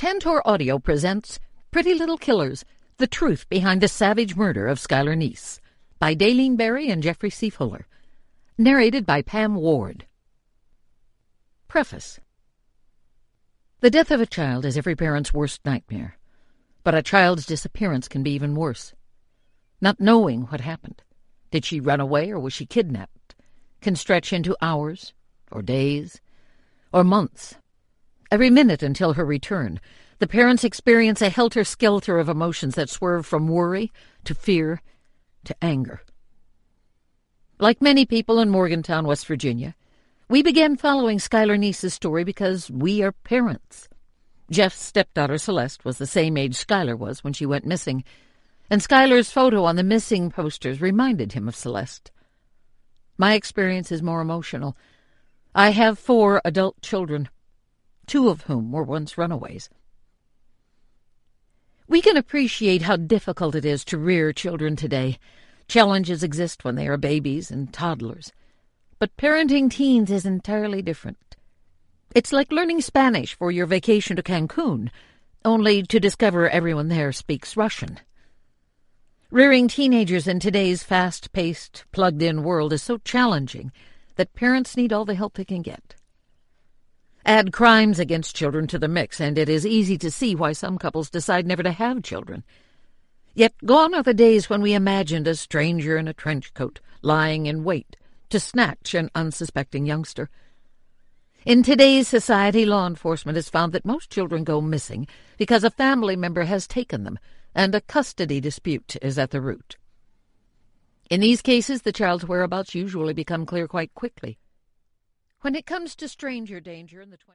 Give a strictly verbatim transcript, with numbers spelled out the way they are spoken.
Tantor Audio presents Pretty Little Killers, The Truth Behind the Savage Murder of Skylar Neese, by Daleen Berry and Jeffrey C. Fuller. Narrated by Pam Ward. Preface. The death of a child is every parent's worst nightmare, but a child's disappearance can be even worse. Not knowing what happened, did she run away or was she kidnapped, can stretch into hours or days or months. Every minute until her return, the parents experience a helter-skelter of emotions that swerve from worry to fear to anger. Like many people in Morgantown, West Virginia, we began following Skylar Neese's story because we are parents. Jeff's stepdaughter Celeste was the same age Skylar was when she went missing, and Skylar's photo on the missing posters reminded him of Celeste. My experience is more emotional. I have four adult children, two of whom were once runaways. We can appreciate how difficult it is to rear children today. Challenges exist when they are babies and toddlers. But parenting teens is entirely different. It's like learning Spanish for your vacation to Cancun, only to discover everyone there speaks Russian. Rearing teenagers in today's fast-paced, plugged-in world is so challenging that parents need all the help they can get. Add crimes against children to the mix, and it is easy to see why some couples decide never to have children. Yet gone are the days when we imagined a stranger in a trench coat lying in wait to snatch an unsuspecting youngster. In today's society, law enforcement has found that most children go missing because a family member has taken them, and a custody dispute is at the root. In these cases, the child's whereabouts usually become clear quite quickly. When it comes to stranger danger in the twenties,